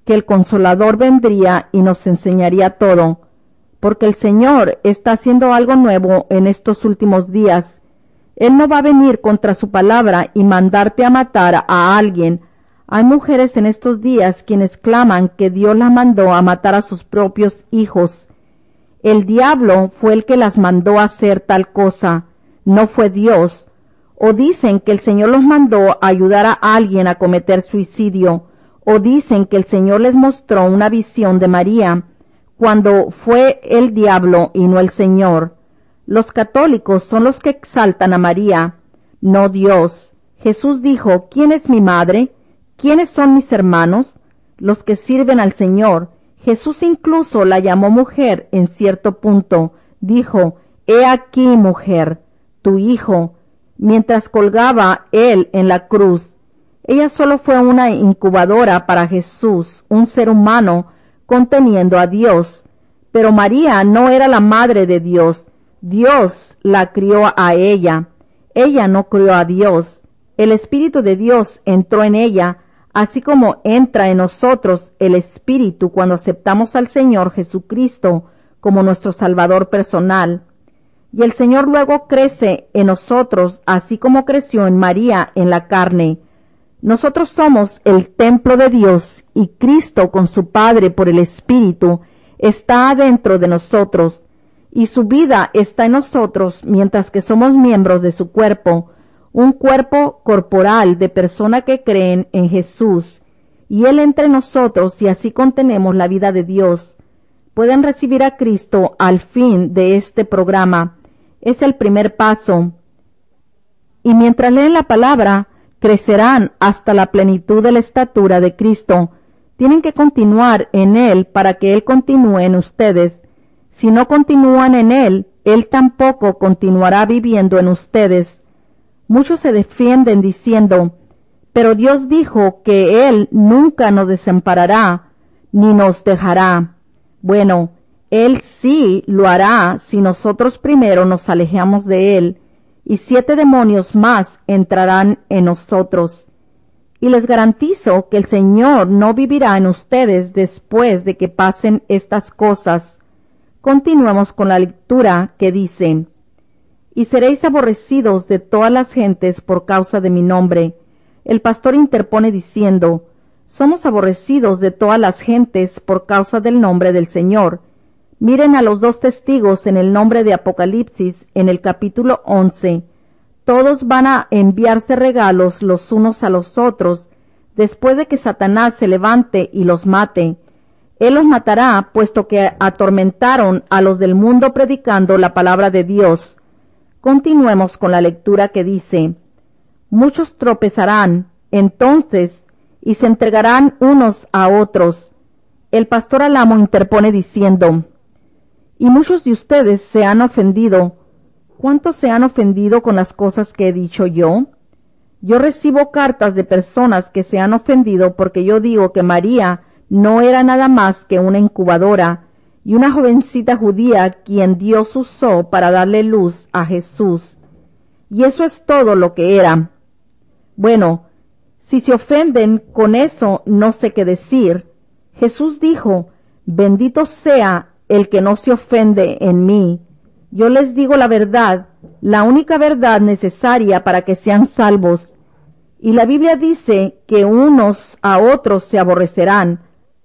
que el Consolador vendría y nos enseñaría todo, porque el Señor está haciendo algo nuevo en estos últimos días. Él no va a venir contra su palabra y mandarte a matar a alguien. Hay mujeres en estos días quienes claman que Dios las mandó a matar a sus propios hijos. El diablo fue el que las mandó a hacer tal cosa, no fue Dios. O dicen que el Señor los mandó a ayudar a alguien a cometer suicidio, o dicen que el Señor les mostró una visión de María, cuando fue el diablo y no el Señor. Los católicos son los que exaltan a María, no Dios. Jesús dijo, ¿quién es mi madre? ¿Quiénes son mis hermanos? Los que sirven al Señor. Jesús incluso la llamó mujer en cierto punto. Dijo, he aquí, mujer, tu hijo, mientras colgaba él en la cruz. Ella solo fue una incubadora para Jesús, un ser humano conteniendo a Dios. Pero María no era la madre de Dios. Dios la crió a ella. Ella no crió a Dios. El Espíritu de Dios entró en ella, así como entra en nosotros el Espíritu cuando aceptamos al Señor Jesucristo como nuestro Salvador personal. Y el Señor luego crece en nosotros, así como creció en María en la carne. Nosotros somos el templo de Dios y Cristo con su Padre por el Espíritu está adentro de nosotros y su vida está en nosotros mientras que somos miembros de su cuerpo, un cuerpo corporal de personas que creen en Jesús, y Él entre nosotros y así contenemos la vida de Dios. Pueden recibir a Cristo al fin de este programa. Es el primer paso. Y mientras leen la palabra, crecerán hasta la plenitud de la estatura de Cristo. Tienen que continuar en Él para que Él continúe en ustedes. Si no continúan en Él, Él tampoco continuará viviendo en ustedes. Muchos se defienden diciendo, pero Dios dijo que Él nunca nos desamparará, ni nos dejará. Bueno, Él sí lo hará si nosotros primero nos alejamos de Él, y 7 demonios más entrarán en nosotros. Y les garantizo que el Señor no vivirá en ustedes después de que pasen estas cosas. Continuemos con la lectura que dice, y seréis aborrecidos de todas las gentes por causa de mi nombre. El pastor interpone diciendo, somos aborrecidos de todas las gentes por causa del nombre del Señor. Miren a los 2 testigos en el nombre de Apocalipsis en el capítulo 11. Todos van a enviarse regalos los unos a los otros, después de que Satanás se levante y los mate. Él los matará, puesto que atormentaron a los del mundo predicando la palabra de Dios. Continuemos con la lectura que dice, muchos tropezarán, entonces, y se entregarán unos a otros. El pastor Alamo interpone diciendo, y muchos de ustedes se han ofendido. ¿Cuántos se han ofendido con las cosas que he dicho yo? Yo recibo cartas de personas que se han ofendido porque yo digo que María no era nada más que una incubadora y una jovencita judía quien Dios usó para darle luz a Jesús. Y eso es todo lo que era. Bueno, si se ofenden con eso, no sé qué decir. Jesús dijo, bendito sea el que no se ofende en mí. Yo les digo la verdad, la única verdad necesaria para que sean salvos. Y la Biblia dice que unos a otros se aborrecerán.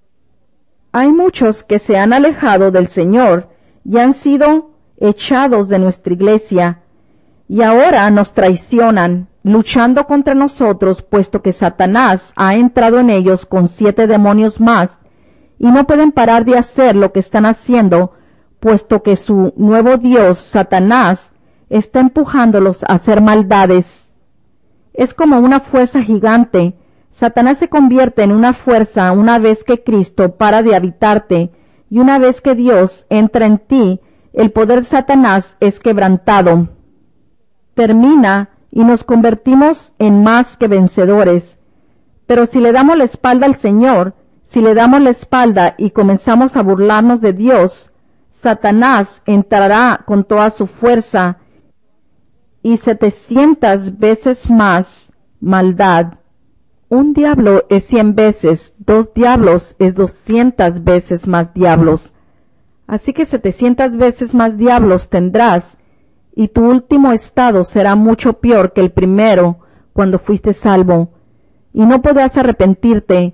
Hay muchos que se han alejado del Señor y han sido echados de nuestra iglesia, y ahora nos traicionan, luchando contra nosotros, puesto que Satanás ha entrado en ellos con 7 demonios más, y no pueden parar de hacer lo que están haciendo, puesto que su nuevo Dios, Satanás, está empujándolos a hacer maldades. Es como una fuerza gigante. Satanás se convierte en una fuerza una vez que Cristo para de habitarte, y una vez que Dios entra en ti, el poder de Satanás es quebrantado. Termina y nos convertimos en más que vencedores. Pero si le damos la espalda al Señor, si le damos la espalda y comenzamos a burlarnos de Dios, Satanás entrará con toda su fuerza y 700 veces más maldad. Un diablo es 100 veces, 2 diablos es 200 veces más diablos. Así que 700 veces más diablos tendrás, y tu último estado será mucho peor que el primero cuando fuiste salvo, y no podrás arrepentirte.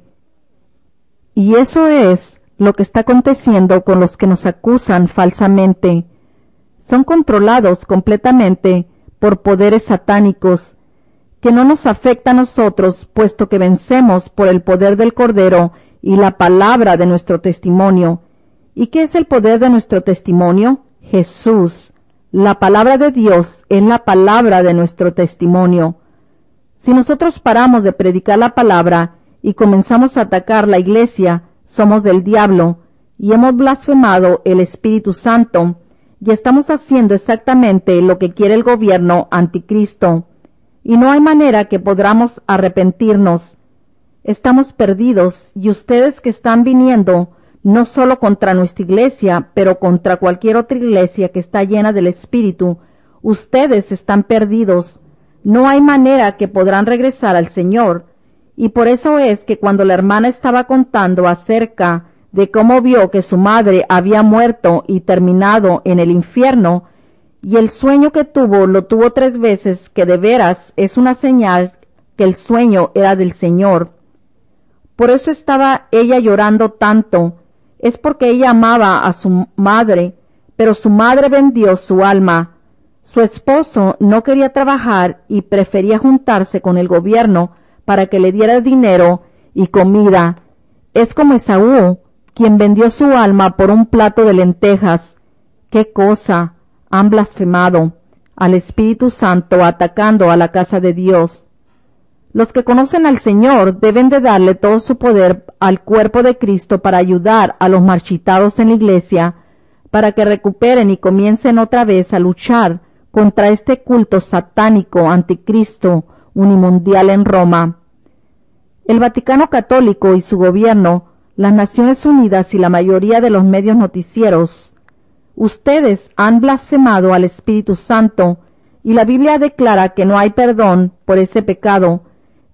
Y eso es lo que está aconteciendo con los que nos acusan falsamente. Son controlados completamente por poderes satánicos, que no nos afecta a nosotros, puesto que vencemos por el poder del Cordero y la palabra de nuestro testimonio. ¿Y qué es el poder de nuestro testimonio? Jesús. La palabra de Dios es la palabra de nuestro testimonio. Si nosotros paramos de predicar la palabra y comenzamos a atacar la iglesia, somos del diablo y hemos blasfemado el Espíritu Santo y estamos haciendo exactamente lo que quiere el gobierno anticristo. Y no hay manera que podamos arrepentirnos. Estamos perdidos, y ustedes que están viniendo no solo contra nuestra iglesia, pero contra cualquier otra iglesia que está llena del Espíritu, ustedes están perdidos. No hay manera que podrán regresar al Señor. Y por eso es que cuando la hermana estaba contando acerca de cómo vio que su madre había muerto y terminado en el infierno, y el sueño que tuvo lo tuvo 3 veces, que de veras es una señal que el sueño era del Señor. Por eso estaba ella llorando tanto. Es porque ella amaba a su madre, pero su madre vendió su alma. Su esposo no quería trabajar y prefería juntarse con el gobierno para que le diera dinero y comida. Es como Esaú, quien vendió su alma por un plato de lentejas. ¡Qué cosa! Han blasfemado al Espíritu Santo, atacando a la casa de Dios. Los que conocen al Señor deben de darle todo su poder al cuerpo de Cristo para ayudar a los marchitados en la iglesia, para que recuperen y comiencen otra vez a luchar contra este culto satánico anticristo unimundial en Roma. El Vaticano Católico y su gobierno, las Naciones Unidas y la mayoría de los medios noticieros, ustedes han blasfemado al Espíritu Santo, y la Biblia declara que no hay perdón por ese pecado,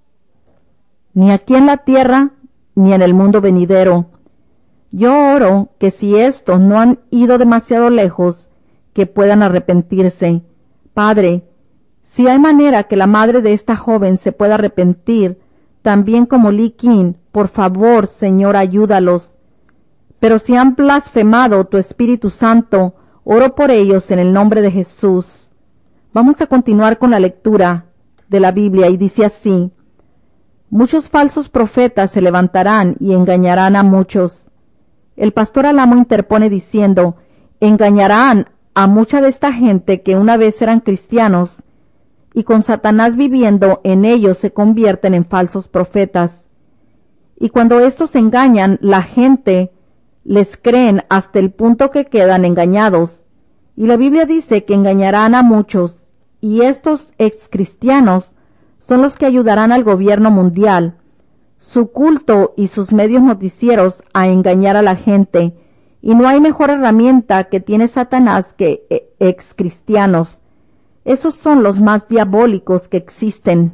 ni aquí en la tierra, ni en el mundo venidero. Yo oro que si estos no han ido demasiado lejos, que puedan arrepentirse. Padre, si hay manera que la madre de esta joven se pueda arrepentir, también como Lee King, por favor, Señor, ayúdalos. Pero si han blasfemado tu Espíritu Santo, oro por ellos en el nombre de Jesús. Vamos a continuar con la lectura de la Biblia y dice así: muchos falsos profetas se levantarán y engañarán a muchos. El pastor Alamo interpone diciendo: engañarán a mucha de esta gente que una vez eran cristianos, y con Satanás viviendo en ellos se convierten en falsos profetas. Y cuando estos engañan, la gente les creen hasta el punto que quedan engañados. Y la Biblia dice que engañarán a muchos, y estos excristianos son los que ayudarán al gobierno mundial, su culto y sus medios noticieros a engañar a la gente. Y no hay mejor herramienta que tiene Satanás que excristianos. Esos son los más diabólicos que existen.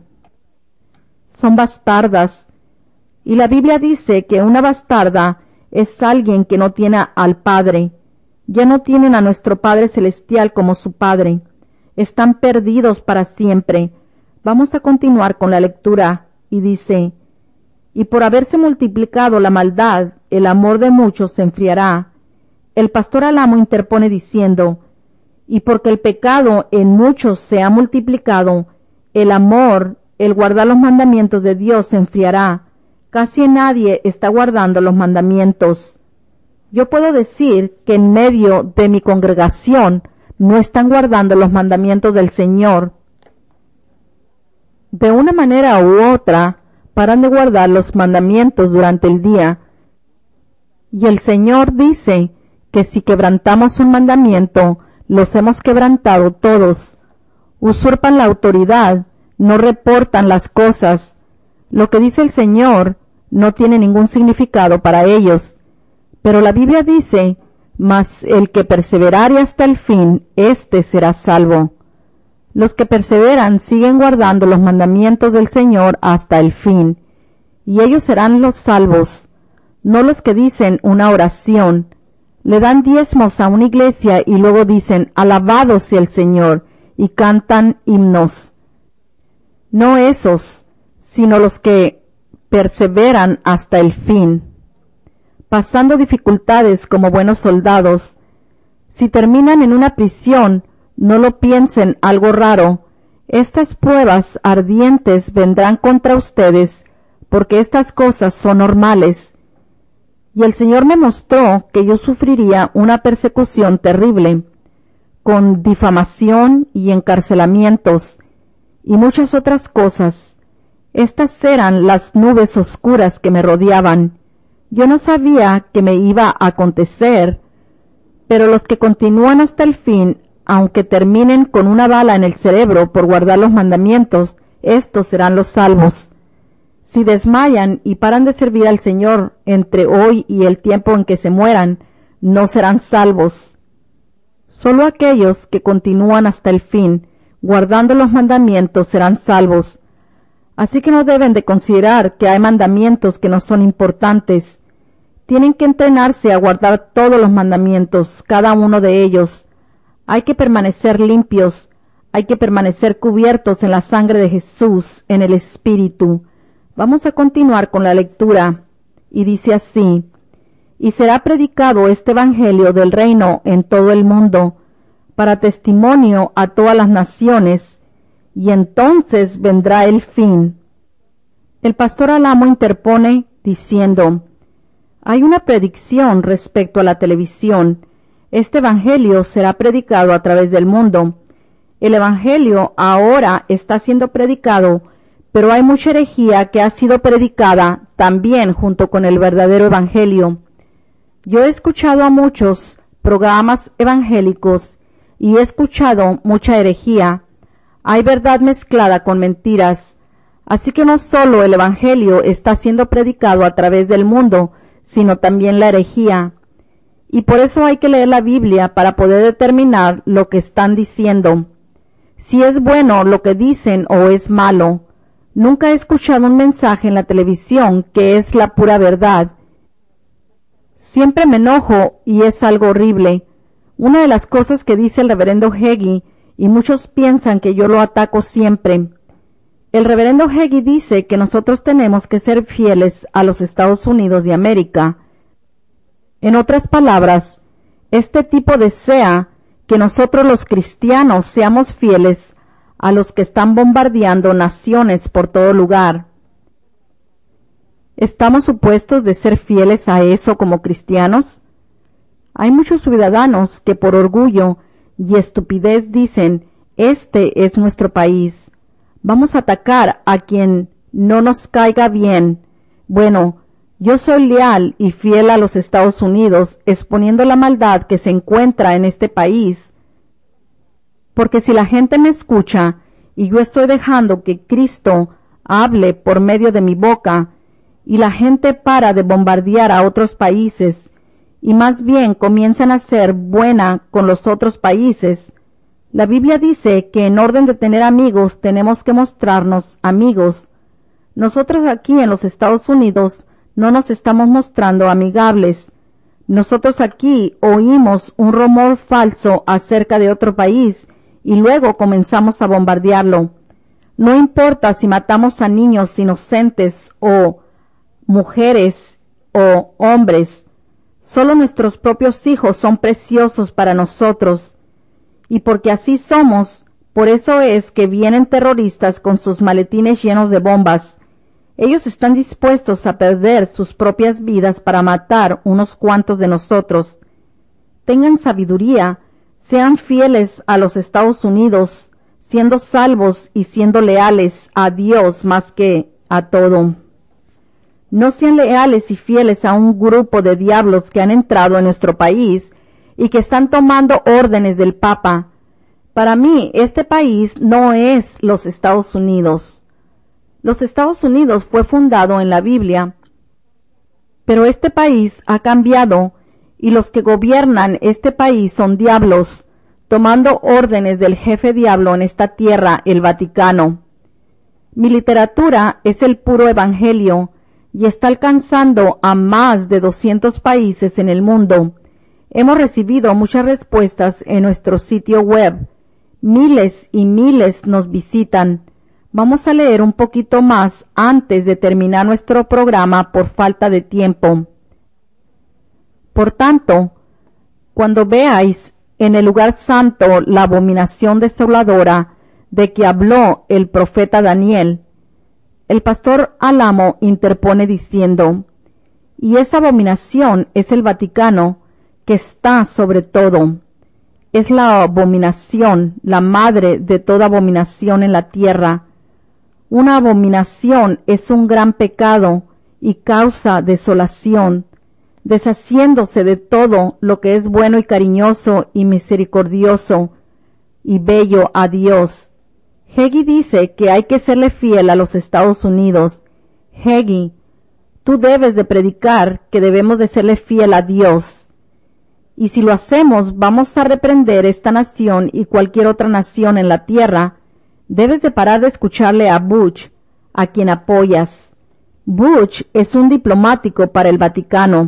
Son bastardas. Y la Biblia dice que una bastarda es alguien que no tiene al Padre. Ya no tienen a nuestro Padre Celestial como su Padre. Están perdidos para siempre. Vamos a continuar con la lectura y dice: y por haberse multiplicado la maldad, el amor de muchos se enfriará. El pastor Alamo interpone diciendo: y porque el pecado en muchos se ha multiplicado, el amor, el guardar los mandamientos de Dios se enfriará. Casi nadie está guardando los mandamientos. Yo puedo decir que en medio de mi congregación no están guardando los mandamientos del Señor. De una manera u otra, paran de guardar los mandamientos durante el día. Y el Señor dice que si quebrantamos un mandamiento, los hemos quebrantado todos. Usurpan la autoridad, no reportan las cosas. Lo que dice el Señor no tiene ningún significado para ellos. Pero la Biblia dice: mas el que perseverare hasta el fin, éste será salvo. Los que perseveran siguen guardando los mandamientos del Señor hasta el fin, y ellos serán los salvos, no los que dicen una oración, le dan diezmos a una iglesia y luego dicen alabado sea el Señor y cantan himnos. No esos, sino los que perseveran hasta el fin, pasando dificultades como buenos soldados. Si terminan en una prisión, no lo piensen algo raro. Estas pruebas ardientes vendrán contra ustedes, porque estas cosas son normales. Y el Señor me mostró que yo sufriría una persecución terrible, con difamación y encarcelamientos, y muchas otras cosas. Estas eran las nubes oscuras que me rodeaban. Yo no sabía que me iba a acontecer, pero los que continúan hasta el fin, aunque terminen con una bala en el cerebro por guardar los mandamientos, estos serán los salvos. Si desmayan y paran de servir al Señor entre hoy y el tiempo en que se mueran, no serán salvos. Solo aquellos que continúan hasta el fin, guardando los mandamientos, serán salvos. Así que no deben de considerar que hay mandamientos que no son importantes. Tienen que entrenarse a guardar todos los mandamientos, cada uno de ellos. Hay que permanecer limpios, hay que permanecer cubiertos en la sangre de Jesús, en el Espíritu. Vamos a continuar con la lectura, y dice así: y será predicado este Evangelio del reino en todo el mundo, para testimonio a todas las naciones, y entonces vendrá el fin. El pastor Alamo interpone diciendo: hay una predicción respecto a la televisión. Este Evangelio será predicado a través del mundo. El Evangelio ahora está siendo predicado, pero hay mucha herejía que ha sido predicada también junto con el verdadero Evangelio. Yo he escuchado a muchos programas evangélicos y he escuchado mucha herejía. Hay verdad mezclada con mentiras. Así que no solo el Evangelio está siendo predicado a través del mundo, sino también la herejía. Y por eso hay que leer la Biblia para poder determinar lo que están diciendo. Si es bueno lo que dicen o es malo. Nunca he escuchado un mensaje en la televisión que es la pura verdad. Siempre me enojo y es algo horrible. Una de las cosas que dice el reverendo Hagee, y muchos piensan que yo lo ataco siempre. El reverendo Hagee dice que nosotros tenemos que ser fieles a los Estados Unidos de América. En otras palabras, este tipo desea que nosotros los cristianos seamos fieles a los que están bombardeando naciones por todo lugar. ¿Estamos supuestos de ser fieles a eso como cristianos? Hay muchos ciudadanos que por orgullo y estupidez dicen: este es nuestro país. Vamos a atacar a quien no nos caiga bien. Bueno, yo soy leal y fiel a los Estados Unidos, exponiendo la maldad que se encuentra en este país. Porque si la gente me escucha y yo estoy dejando que Cristo hable por medio de mi boca, y la gente para de bombardear a otros países, y más bien comienzan a ser buena con los otros países, la Biblia dice que en orden de tener amigos tenemos que mostrarnos amigos. Nosotros aquí en los Estados Unidos no nos estamos mostrando amigables. Nosotros aquí oímos un rumor falso acerca de otro país y luego comenzamos a bombardearlo. No importa si matamos a niños inocentes o mujeres o hombres. Solo nuestros propios hijos son preciosos para nosotros. Y porque así somos, por eso es que vienen terroristas con sus maletines llenos de bombas. Ellos están dispuestos a perder sus propias vidas para matar unos cuantos de nosotros. Tengan sabiduría, sean fieles a los Estados Unidos, siendo salvos y siendo leales a Dios más que a todo. No sean leales y fieles a un grupo de diablos que han entrado en nuestro país y que están tomando órdenes del Papa. Para mí, este país no es los Estados Unidos. Los Estados Unidos fue fundado en la Biblia, pero este país ha cambiado y los que gobiernan este país son diablos, tomando órdenes del jefe diablo en esta tierra, el Vaticano. Mi literatura es el puro evangelio. y está alcanzando a más de 200 países en el mundo. Hemos recibido muchas respuestas en nuestro sitio web. Miles y miles nos visitan. Vamos a leer un poquito más antes de terminar nuestro programa por falta de tiempo. Por tanto, cuando veáis en el lugar santo la abominación desoladora de que habló el profeta Daniel, el pastor Alamo interpone diciendo, y esa abominación es el Vaticano, que está sobre todo. Es la abominación, la madre de toda abominación en la tierra. Una abominación es un gran pecado y causa desolación, deshaciéndose de todo lo que es bueno y cariñoso y misericordioso y bello a Dios. Hagee dice que hay que serle fiel a los Estados Unidos. Hagee, tú debes de predicar que debemos de serle fiel a Dios. Y si lo hacemos, vamos a reprender esta nación y cualquier otra nación en la tierra. Debes de parar de escucharle a Bush, a quien apoyas. Bush es un diplomático para el Vaticano.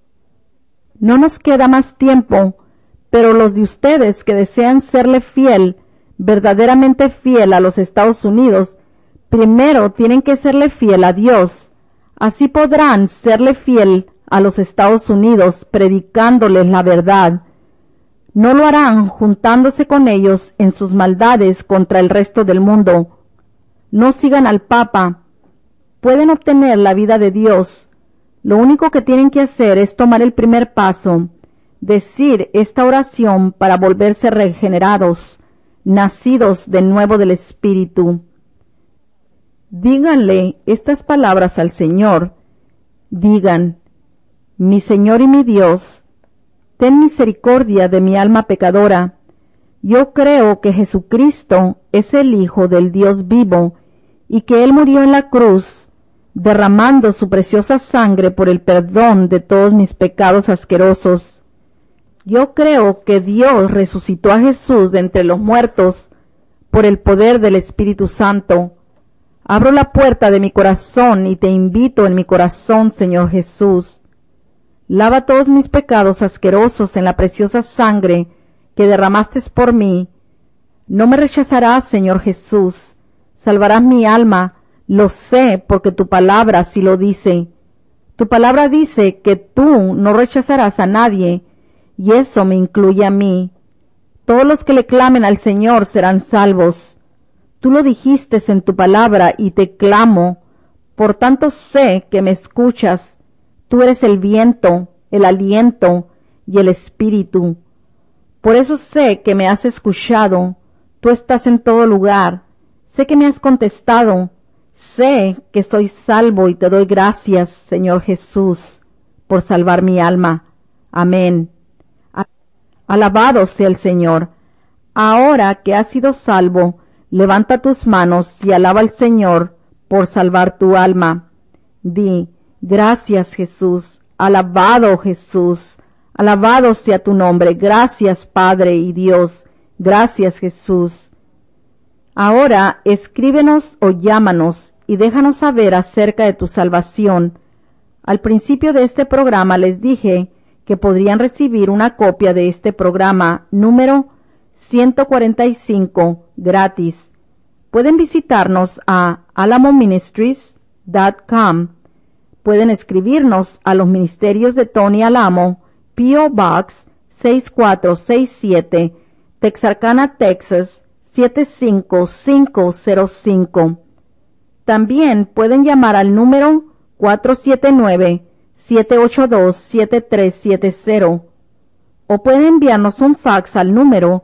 No nos queda más tiempo, pero los de ustedes que desean serle fiel, verdaderamente fiel a los Estados Unidos, primero tienen que serle fiel a Dios. Así podrán serle fiel a los Estados Unidos predicándoles la verdad. No lo harán juntándose con ellos en sus maldades contra el resto del mundo. No sigan al Papa. Pueden obtener la vida de Dios. Lo único que tienen que hacer es tomar el primer paso, decir esta oración para volverse regenerados, nacidos de nuevo del Espíritu. Díganle estas palabras al Señor. Digan, mi Señor y mi Dios, ten misericordia de mi alma pecadora. Yo creo que Jesucristo es el Hijo del Dios vivo y que Él murió en la cruz, derramando su preciosa sangre por el perdón de todos mis pecados asquerosos. Yo creo que Dios resucitó a Jesús de entre los muertos por el poder del Espíritu Santo. Abro la puerta de mi corazón y te invito en mi corazón, Señor Jesús. Lava todos mis pecados asquerosos en la preciosa sangre que derramaste por mí. No me rechazarás, Señor Jesús. Salvarás mi alma. Lo sé porque tu palabra así lo dice. Tu palabra dice que tú no rechazarás a nadie, y eso me incluye a mí. Todos los que le clamen al Señor serán salvos. Tú lo dijiste en tu palabra y te clamo. Por tanto sé que me escuchas. Tú eres el viento, el aliento y el espíritu. Por eso sé que me has escuchado. Tú estás en todo lugar. Sé que me has contestado. Sé que soy salvo y te doy gracias, Señor Jesús, por salvar mi alma. Amén. Alabado sea el Señor. Ahora que has sido salvo, levanta tus manos y alaba al Señor por salvar tu alma. Di, gracias Jesús, alabado Jesús, alabado sea tu nombre. Gracias Padre y Dios, gracias Jesús. Ahora escríbenos o llámanos y déjanos saber acerca de tu salvación. Al principio de este programa les dije que podrían recibir una copia de este programa número 145 gratis. Pueden visitarnos a alamoministries.com. Pueden escribirnos a los ministerios de Tony Alamo, P.O. Box 6467, Texarkana, Texas 75505. También pueden llamar al número 479-782-7370 o pueden enviarnos un fax al número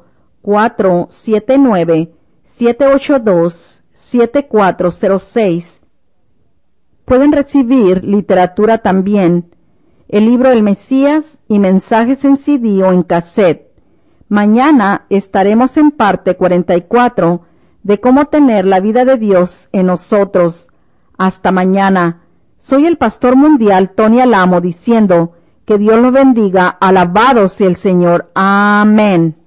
479-782-7406. Pueden recibir literatura también, el libro El Mesías y mensajes en CD o en cassette. Mañana estaremos en parte 44 de cómo tener la vida de Dios en nosotros. Hasta mañana. Soy el pastor mundial Tony Alamo diciendo que Dios los bendiga. Alabado sea el Señor. Amén.